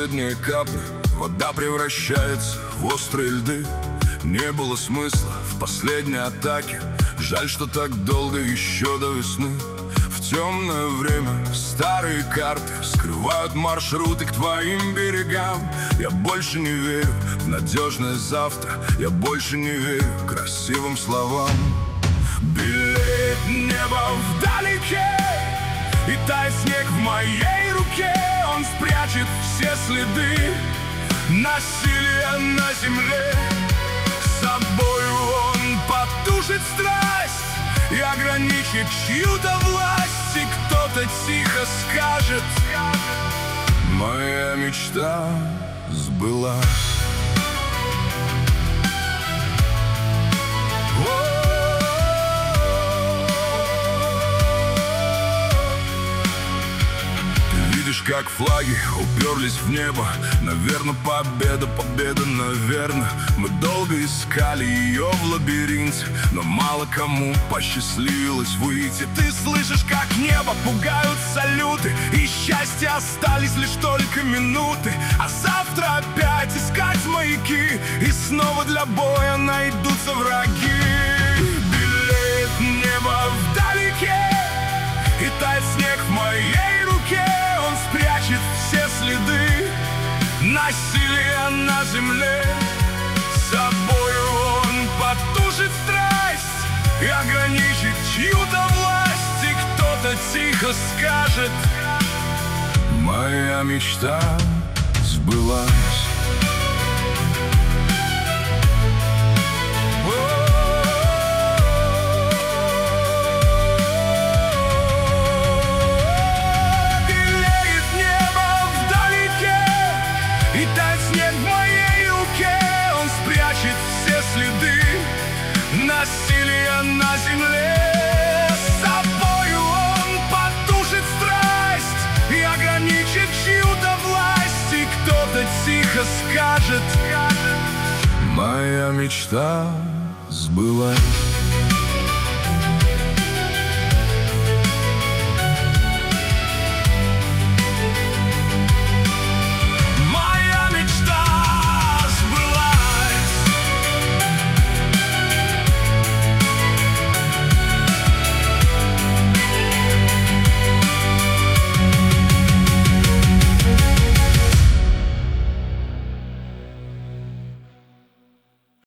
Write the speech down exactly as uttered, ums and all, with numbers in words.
последние капли, вода превращается в острые льды. Не было смысла в последней атаке, жаль, что так долго еще до весны. В темное время старые карты скрывают маршруты к твоим берегам. Я больше не верю в надежное завтра, я больше не верю красивым словам. Белеет небо вдалеке, и тает снег в моей руке. Он спрячет все следы насилия на земле. С собою он потушит страсть и ограничит чью-то власть. И кто-то тихо скажет: моя мечта сбылась. Как флаги уперлись в небо, наверно, победа, победа, наверно. Мы долго искали ее в лабиринте, но мало кому посчастливилось выйти. Ты слышишь, как небо пугают салюты, и счастья остались лишь только минуты. А завтра опять искать маяки, и снова для боя найдутся враги. Белеет небо вдалеке, и тает снег в моей руке. Он спрячет все следы насилия на земле. С собою он потушит страсть и ограничит чью-то власть. И кто-то тихо скажет: моя мечта сбылась. Насилие на земле. С собою он потушит страсть и ограничит чью-то власть. И кто-то тихо скажет: моя мечта сбылась.